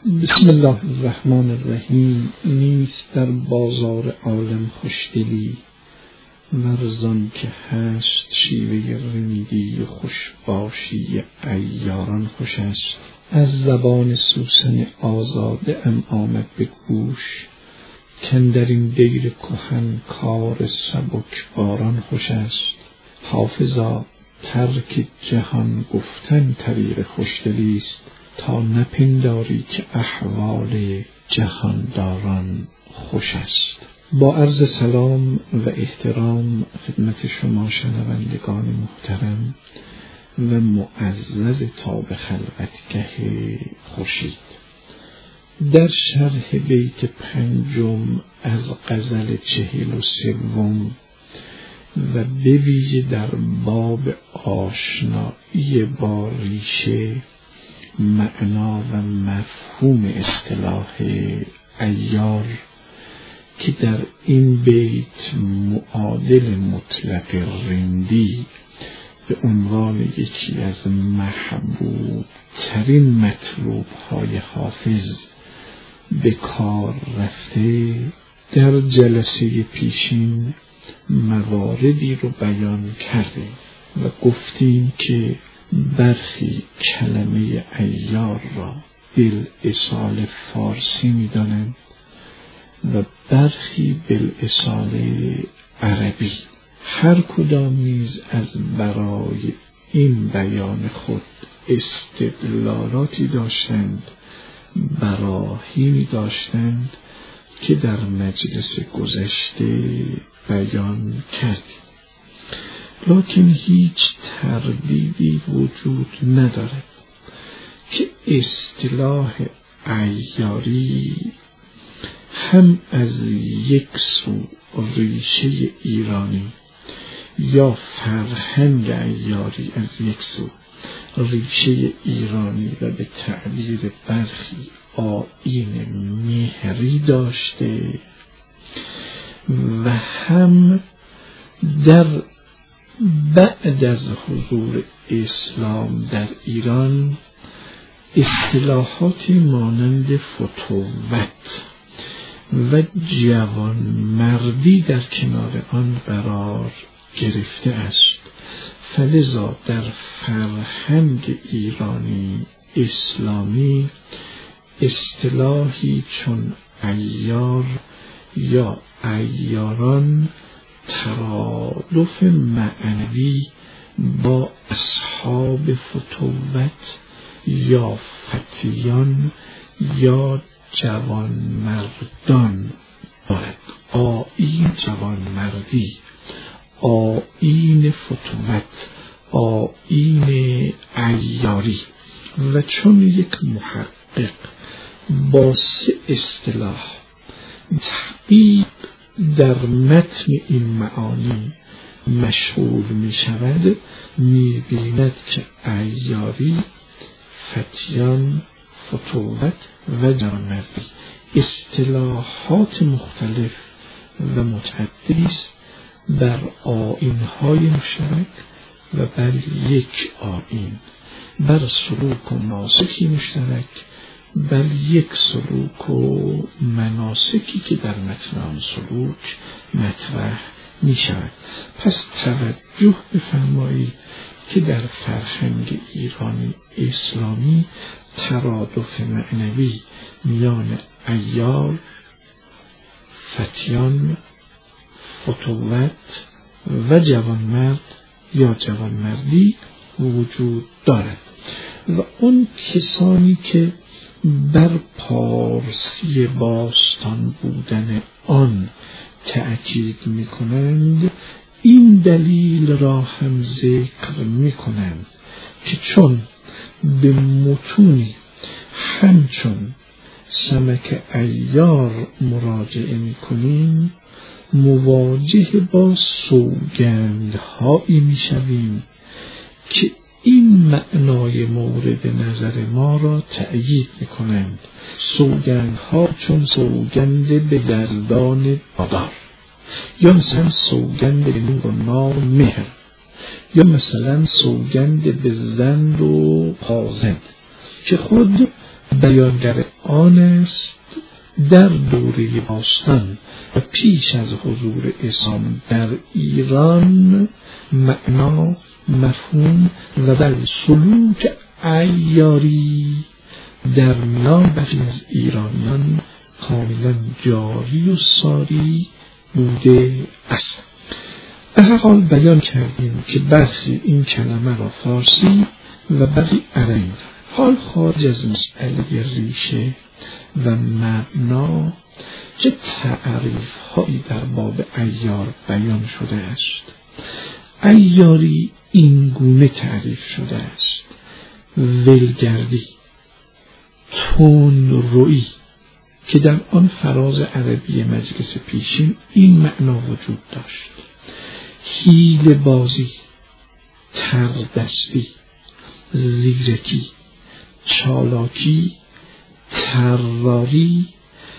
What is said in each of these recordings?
بسم الله الرحمن الرحیم. نیست در بازار عالم خوشدلی، ورزان که هست شیوه رندی و خوشباشی عیاران خوش است. از زبان سوسن آزاده ام آمد به گوش، کاندر این دیر کهن کار سبک باران خوش است. حافظا ترک جهان گفتن طریق خوشدلی است، تا نپنداری که احوال جهانداران خوش است. با عرض سلام و احترام خدمت شما شنوندگان محترم و معزز تا به خلوتگه خورشید، در شرح بیت 5 از غزل 43 و به ویژه در باب آشنایی با ریشه، معنا و مفهوم اصطلاح عیار که در این بیت معادل مطلق رندی به عنوان یکی از محبوب ترین مطلوب های حافظ به کار رفته، در جلسه پیشین مواردی رو بیان کردیم و گفتیم که برخی کلمه عیار را بالاصالة فارسی می‌دانند و برخی بالاصالة عربی. هر کدام نیز از برای این بیان خود استدلالاتی داشتند، براهینی داشتند که در مجلس گذشته بیان کردیم. لکن هیچ تردیدی وجود ندارد که اصطلاح عیاری هم از یک سو ریشه ایرانی یا فرهنگ عیاری از یک سو ریشه ایرانی و به تعبیر برخی آیین مهری داشته و هم در بعد از حضور اسلام در ایران اصطلاحاتی مانند فتوت و جوانمردی در کنار آن قرار گرفته است. فلذا در فرهنگ ایرانی اسلامی اصطلاحی چون عیار یا عیاران ترادف معنوی با اصحاب فتوت یا فتیان یا جوانمردان دارد. آیین جوانمردی، آیین فتوت، آیین عیاری. و چون یک محقق با سه اصطلاح تحقیق در متن این معانی مشغول می شود، می بیند که عیاری، فتیان، فتوت و جوانمردی اصطلاحات مختلف و متعددی است بر آیین‌های مشترک و بر یک آیین، بر سلوک و مناسکی مشترک، بل یک سلوک و مناسکی که در متن آن سلوک مطرح می شود. پس توجه بفرمایید که در فرهنگ ایرانی اسلامی ترادف معنوی میان عیار، فتیان، فتوت و جوانمرد یا جوانمردی وجود دارد و اون کسانی که بر پارسی باستان بودن آن تأکید می کنند، این دلیل را هم ذکر می کنند که چون به متونی همچون سمک عیار مراجعه می کنیم، مواجه با سوگندهایی می شویم که این معنای مورد نظر ما را تأیید می کنند. سوگندها چون سوگند به یزدان دادار، یا مثلا سوگند به نور و نار مهر، یا مثلا سوگند به زند و پازند که خود بیانگر آن است در دوره باستان و پیش از حضور اسلام در ایران معنا، مفهوم و بل سلوک عیاری در میان برخی از ایرانیان کاملا جاری و ساری بوده است. به هر حال بیان کردیم که برخی این کلمه را فارسی و برخی عربی حال خارج از مسئله ریشه و معنا چه تعریف هایی در باب عیار بیان شده است. عیاری این گونه تعریف شده است: ولگردی، تندرویی، که در آن فراز عربی مجلس پیشین این معنا وجود داشت: حیله بازی، تردستی، زیرکی، چالاکی، طراری،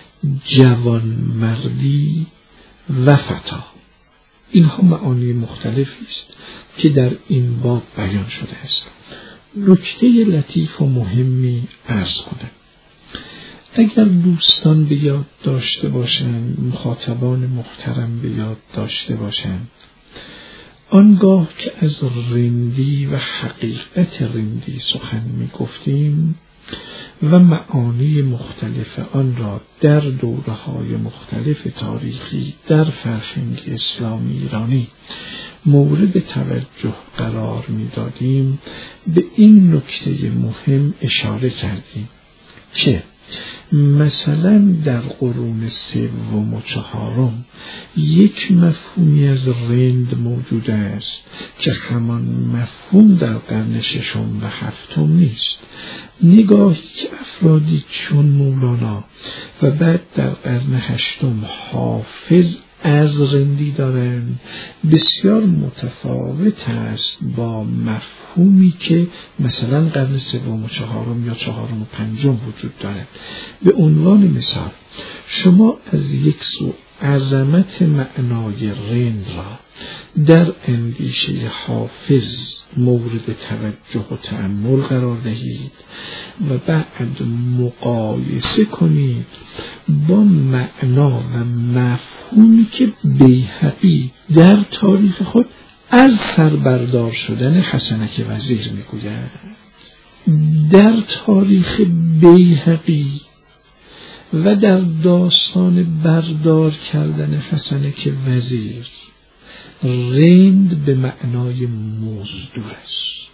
جوانمردی و فتا. اینها معانی مختلفی است که در این باب بیان شده است. نکته لطیف و مهمی عرض کنم. اگر دوستان به یاد داشته باشند، مخاطبان محترم به یاد داشته باشند، آنگاه که از رندی و حقیقت رندی سخن می گفتیم و معانی مختلف آن را در دوره‌های مختلف تاریخی در فرهنگ اسلامی ایرانی مورد توجه قرار می دادیم، به این نکته مهم اشاره کردیم که مثلا در قرون سوم و چهارم یک مفهومی از رند موجود است که همان مفهوم در قرن ششم و هفتم نیست. نگاهی که افرادی چون مولانا و بعد در قرن هشتم حافظ از رندی دارند بسیار متفاوت است با مفهومی که مثلا قرن سوم و چهارم یا چهارم و پنجم وجود دارد. به عنوان مثال شما از یک سو عظمت معنای رند را در اندیشه حافظ مورد توجه و تأمل قرار دهید و بعد مقایسه کنید با معنا و مفهومی که بیهقی در تاریخ خود از سربردار شدن حسنک وزیر میگوید. در تاریخ بیهقی و در داستان بردار کردن حسنک وزیر رند به معنای مزدور است.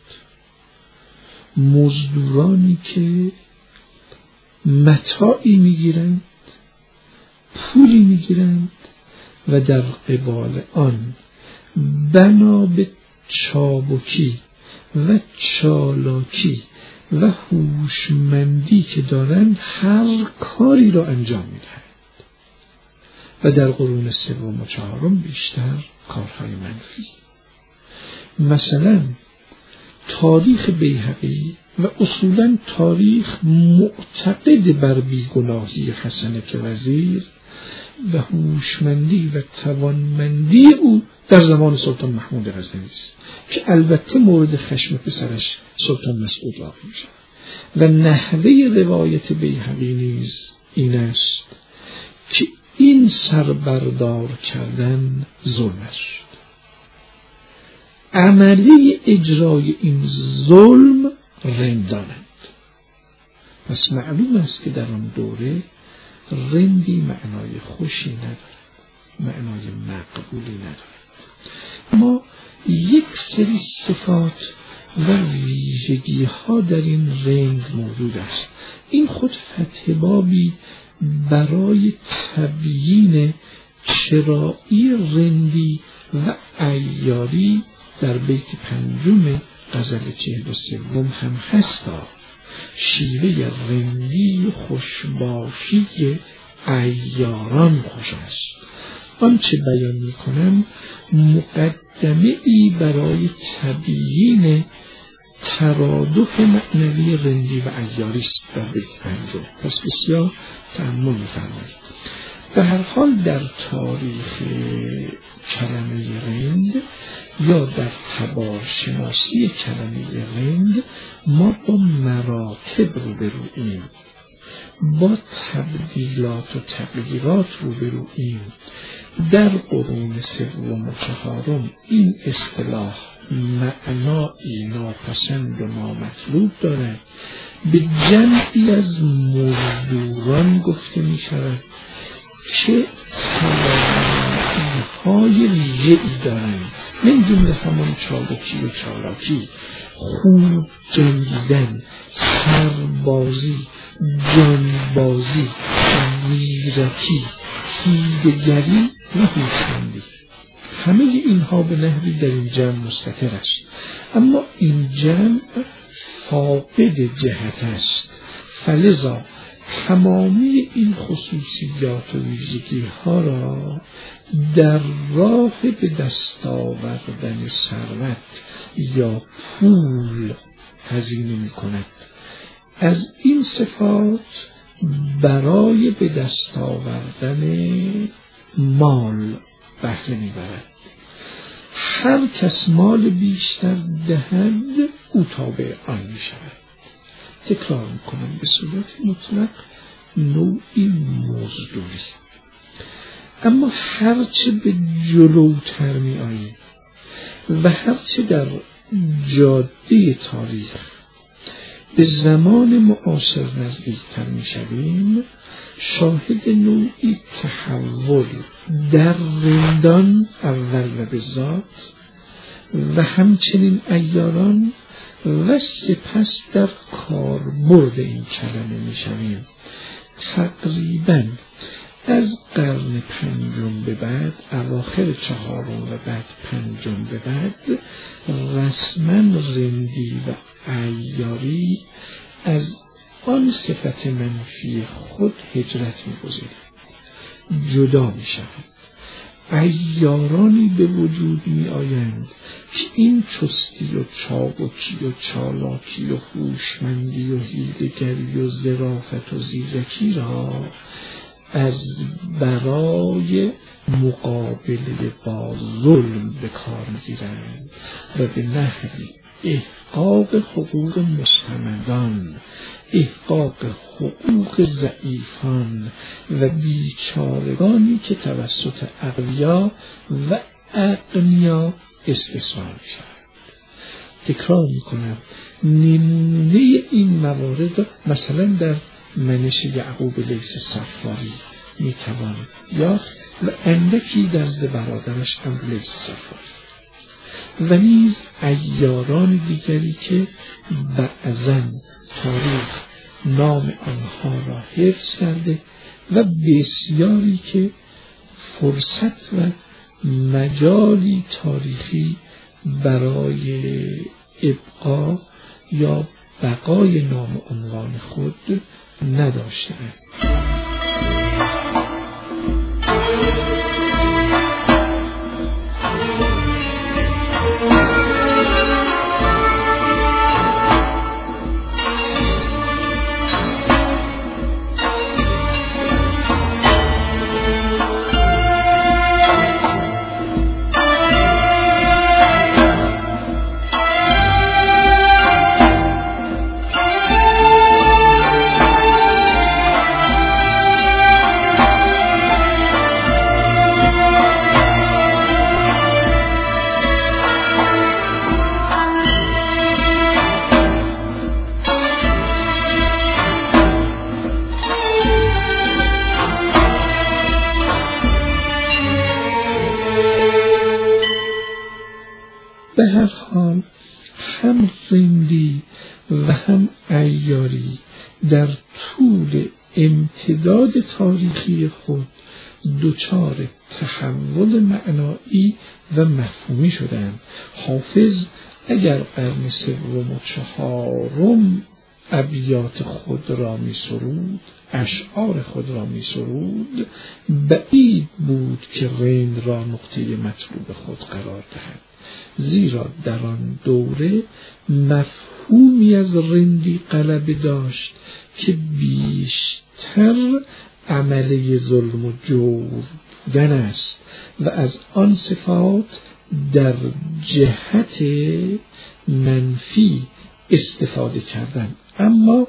مزدورانی که متاعی میگیرند، پولی میگیرند و در قبال آن بنا به چابکی و چالاکی و هوشمندی که دارند هر کاری را انجام میدهند و در قرون سوم و چهارم بیشتر کارهای منفی. مثلا تاریخ بیهقی و اصولا تاریخ معتقد بر بیگناهی حسنک وزیر و هوشمندی و توانمندی او در زمان سلطان محمود غزنوی است که البته مورد خشم پسرش سلطان مسعود واقع می‌شود. و نحوه روایت بیهقی نیز این است که این سربردار کردن ظلم است. عملی اجرای این ظلم رندانند. پس معلوم است که در آن دوره رندی معنای خوشی ندارد، معنای مقبولی ندارد. ما یک سری صفات و ویژگی ها در این رند موجود است. این خود فتح بابی برای تبیین چرایی رندی و عیاری در بیت پنجم غزل 43 هم هستا. شیوه رندی خوشباشی عیاران خوش است. آنچه بیان میکنم مقدمه ای برای تبیین ترادف معنوی رندی و عیاری است در بیت پنجم. پس بسیار تأمل می‌فرمایید. به هر حال در تاریخ کلمه رند یا در تبارشناسی کلمه رند ما با مراتب روبروییم با تبدیلات و تغییرات روبرویم. در قرون سوم و چهارم این اصطلاح معنایی ناپسند و نامطلوب دارد. به جمعی از مزدوران گفته می شود که توانایی‌های ویژه‌ای دارند، من جمله همان چابکی و چالاکی، خوب جنگیدن، سربازی، جانبازی، زیرکی، حیله‌گری و هوشمندی. همه اینها به نحوی در این جمع مستتر است، اما این جمع فاقد جهت است. فلذا تمامی این خصوصیات و ویژگی ها را در راه به دست آوردن ثروت یا پول هزینه می کند. از این صفات برای به دست آوردن مال بهره می برد. هر کس مال بیشتر دهد او تابع آن می شود. تکرار می کنم، به صورت مطلق نوعی مزدوری. اما هرچه به جلوتر می آییم و هرچه در جاده تاریخ به زمان معاصر نزدیکتر می شویم، شاهد نوعی تحول در رندان اول و به ذات و همچنین عیاران و سپس در کاربرد این کلمه می شویم. تقریباً از قرن پنجم به بعد، اواخر چهارم و بعد پنجم به بعد، رسما رندی و عیاری از آن صفت منفی خود هجرت می‌گذارد، جدا می‌شود. عیارانی به وجود می‌آیند که این چستی و چابکی و چالاکی و هوشمندی و حیله‌گری و ظرافت و زیرکی را از برای مقابله با ظلم به کار می‌گیرند و به نحوی احقاق حقوق مستمندان، احقاق حقوق ضعیفان و بیچارگانی که توسط اغنیا و اغنیا استثمار می‌شوند. تکرار می‌کنم، نمونه این موارد مثلا در منش یعقوب لیث صفاری میتوان یا و اندکی در برادرش عمرو لیث صفاری و نیز عیاران دیگری که بعضاً تاریخ نام آنها را حفظ کرده و بسیاری که فرصت و مجالی تاریخی برای ابقا یا بقای نام عنوان خود نداشتند. به هر حال هم رندی و هم عیاری در طول امتداد تاریخی خود دچار تحول معنایی و مفهومی شدند. حافظ اگر قرن سوم و چهارم ابیات خود را می سرود، اشعار خود را می سرود، بعید بود که رند را نقطه مطلوب خود قرار دهد، زیرا در آن دوره مفهومی از رندی غلبه داشت که بیشتر عمله ظلم و جور بودن است و از آن صفات در جهت منفی استفاده کردن. اما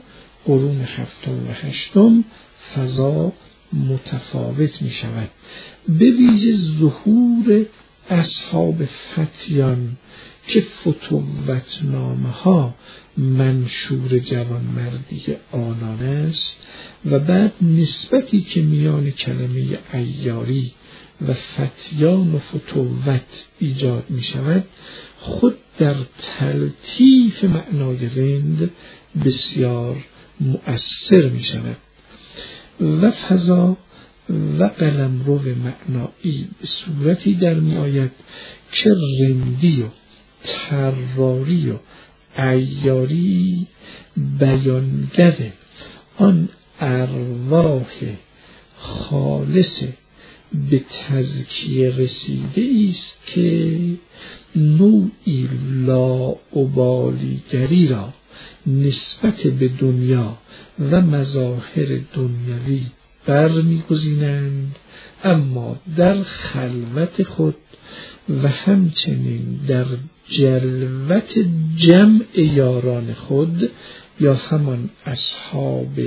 قرون هفتم و هشتم فضا متفاوت می شود. به ویژه ظهور اصحاب فتیان که فتوتنامه ها منشور جوانمردی آنان است و بعد نسبتی که میان کلمه عیاری و فتیان و فتوت ایجاد می شود خود در تلطیف معنای رند بسیار مؤثر می شود و فضا و قلمرو معنایی به صورتی در می آید که رندی و طراری و عیاری بیانگر آن ارواح خالص به تزکیه رسیده است که نوعی لاابالیگری را نسبت به دنیا و مظاهر دنیوی برمی‌گزینند، اما در خلوت خود و همچنین در جلوت جمع یاران خود یا همان اصحاب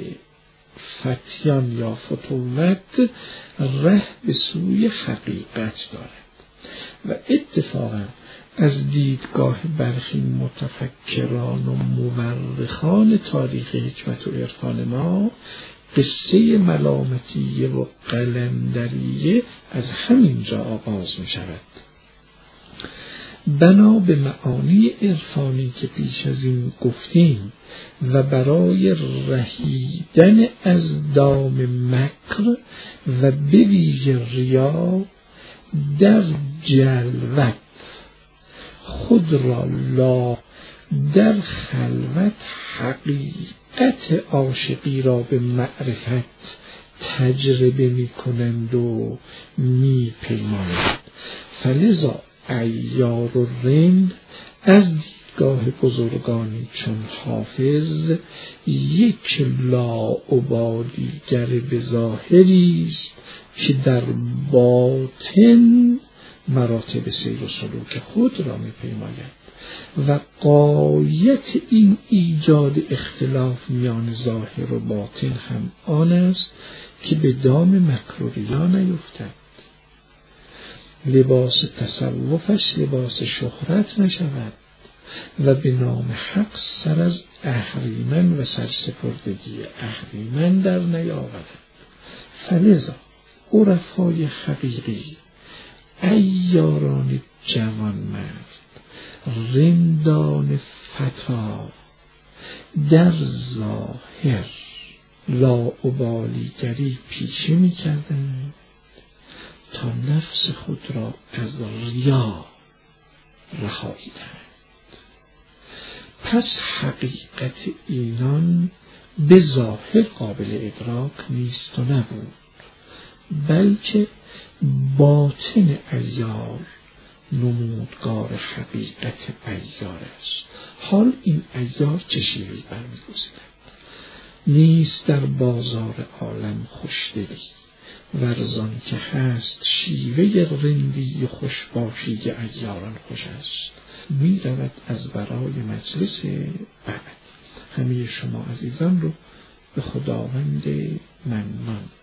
فتیان یا فتوت ره به سوی حقیقت دارد. و اتفاقا از دیدگاه برخی متفکران و مورخان تاریخ حکمت و عرفان ما قصه ملامتیه و قلندریه از همین جا آغاز می شود. بنا به معانی عرفانی که پیش از این گفتیم و برای رهیدن از دام مکر و به ویژه ریا در جلوت خود را در خلوت حقیقت عاشقی را به معرفت تجربه می کنند و می پیمانند. فلذا عیار و رند از دیدگاه بزرگانی چون حافظ یک لاابالیگر به ظاهری است که در باطن مراتب سیر و سلوک خود را می پیماید و غایت این ایجاد اختلاف میان ظاهر و باطن هم آن است که به دام مکر و ریا نیفتد، لباس تصوفش لباس شهرت نشود و به نام حق سر از اهریمن و سرسپردگی اهریمن در نیاورد. فلذا عرفای حقیقی، عیاران جوانمرد، رندان فتا در ظاهر لاابالیگری پیشه می کردند تا نفس خود را از ریا رهایی دهند. پس حقیقت اینان به ظاهر قابل ادراک نیست و نبود، بلکه باطن عیار نمودگار حقیقت عیار است. حال این عیار چه شیوهی برمی‌گزیند؟ نیست در بازار عالم خوشدلی ورزان که هست شیوه رندی خوشباشی عیاران خوش است. می رود از برای مجلس بعد. همه شما عزیزان رو به خداوند منان